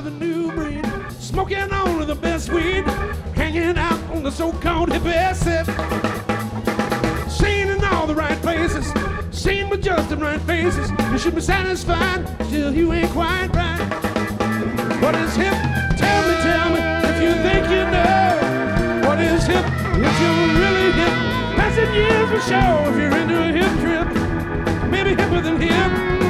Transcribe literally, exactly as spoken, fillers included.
a new breed, smoking on the best weed, hanging out on the so-called hippie set. Seen in all the right places, seen with just the right faces. You should be satisfied, still you ain't quite right. What is hip? Tell me, tell me, if you think you know. What is hip? If you're really hip, passing years will show. If you're into a hip trip, maybe hipper than hip.